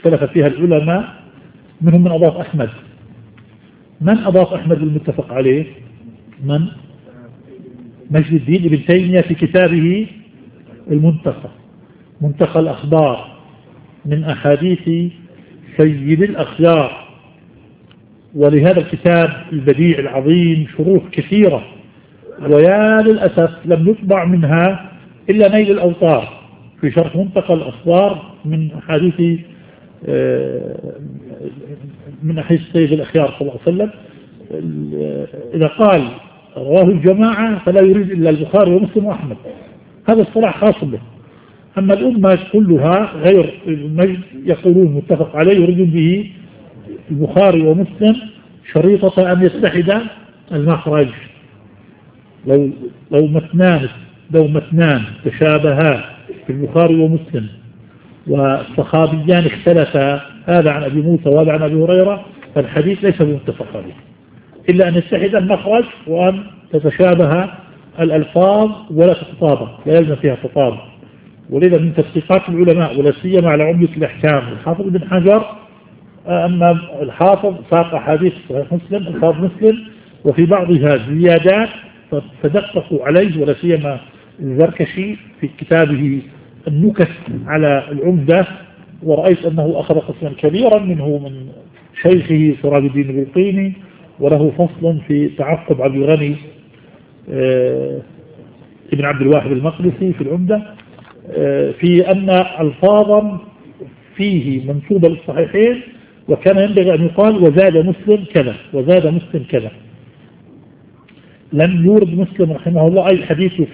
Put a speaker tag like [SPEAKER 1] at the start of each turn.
[SPEAKER 1] اختلف فيها العلماء، منهم من أضاف أحمد. من أضاف أحمد المتفق عليه؟ من؟ مجد الدين ابن تيمية في كتابه المنتقى، منتقى الأخبار من أحاديث سيد الأخيار. ولهذا الكتاب البديع العظيم شروح كثيرة، ويا للأسف لم يطبع منها إلا نيل الأوطار في شرح منتقى الأخبار من أحاديث سيد الأخيار صلى الله عليه وسلم. إذا قال رواه الجماعة فلا يريد إلا البخاري ومسلم وأحمد، هذا الصلاح خاص به. أما الأمة كلها غير المجد يقولون متفق عليه، يريدون به البخاري ومسلم شريطة أن يتحد المخرج. لو متنان تشابها في البخاري ومسلم والصحابيان اختلفا، هذا عن أبي موسى وهذا عن أبي هريرة، فالحديث ليس بمتفق عليه، إلا أن يتحد المخرج وأن تتشابه الألفاظ ولا تتطابق، لا يلزم فيها تطابق. ولذا من تدقيقات العلماء ولا سيما على عمدة الأحكام الحافظ ابن حجر أن الحافظ ساق حديث صحيح مسلم ألفاظ مسلم وفي بعضها زيادات فدققوا عليه، ولا سيما الزركشي في كتابه النكت على العمدة، ورأيت أنه أخذ قسما كبيرا منه من شيخه سراج الدين البلقيني، وله فصل في تعقب عبد الغني ابن عبد الواحد المقدسي في العمدة في أن ألفاظا فيه منسوبة للصحيحين، وكان ينبغي أن يقال وزاد مسلم كذا وزاد مسلم كذا. لم يورد مسلم رحمه الله أي حديث